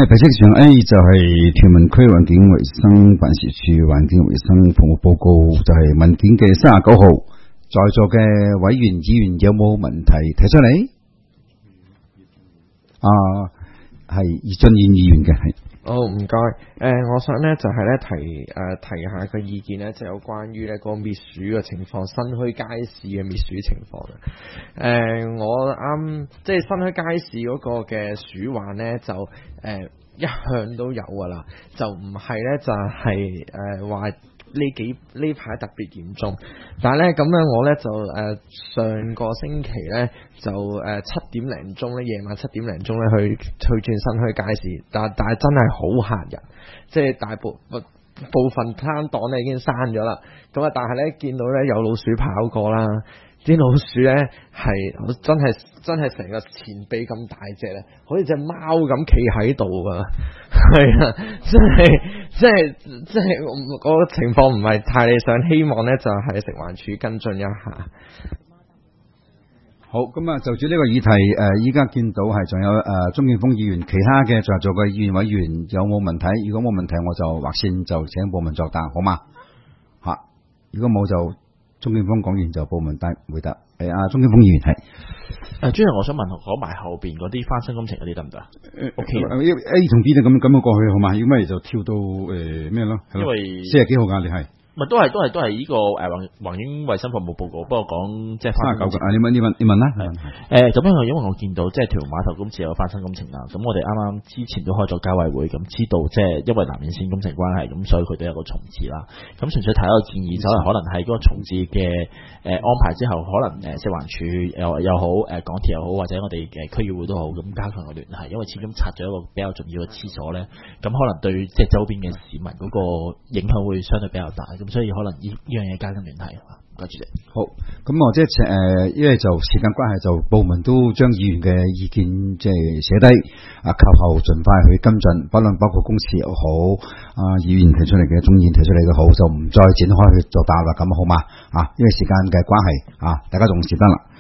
白色上就係屯門區環境衛生辦事處環境衛生服務報告，就係文件嘅39號，在座嘅委員議員有冇問題提出嚟？係葉俊賢議員嘅係。 唔該。我想咧就係咧提下個意見咧，就有關於咧個滅鼠嘅情況，新墟街市嘅滅鼠情況嘅。我即係新墟街市嗰個嘅鼠患咧，就一向都有噶啦，就唔係咧就係話呢排特別嚴重，但係咧咁樣我咧就上個星期咧就7點零鐘咧，夜晚7點零鐘咧去轉新墟街市，但係真係好嚇人，即係大部分攤檔咧已經閂咗啦，咁啊但係咧見到咧有老鼠跑過啦，啲老鼠咧係真係成個前臂咁大隻咧，好似隻貓咁企喺度噶，係啊，即係嗰個情況唔係太理想，希望咧就係食環署跟進一下。 好，咁啊就住呢個議題，依家見到係仲有鍾建峰議員，其他嘅在座嘅議員委員有冇問題？如果冇問題，我就劃線就請部門作答，好嘛？吓，如果冇就鍾建峰講完就部門回答。鍾建峰議員係。 主席，我想問講埋後邊嗰啲翻新工程嗰啲得唔得？OK A 同 B 就咁樣過去好嘛？如果咪就跳到咩咯？因為40幾號㗎，你係。 咪都係呢個環境衛生服務報告，不過講即係翻新工程。 你問啦。 咁樣因為我見到即係屯門碼頭今次有翻新工程啦，咁我哋啱啱之前都開咗交委會，咁知道即係因為南面線工程關係，咁所以佢都有個重置啦。咁純粹睇一個建議，就係可能喺嗰個重置嘅安排之後，可能食環署又好，港鐵又好，或者我哋區議會都好，咁加強個聯繫，因為始終拆咗一個比較重要嘅廁所咧，咁可能對即係周邊嘅市民嗰個影響會相對比較大。所以可能呢樣嘢加緊聯繫，多謝。 好，咁我即係因為就時間關係，就部門都將議員嘅意見即係寫低，及後盡快去跟進，不論包括公司又好，議員提出嚟嘅、中議員提出嚟嘅好，就唔再展開去做答啦，咁好嘛？因為時間嘅關係，大家重視得啦。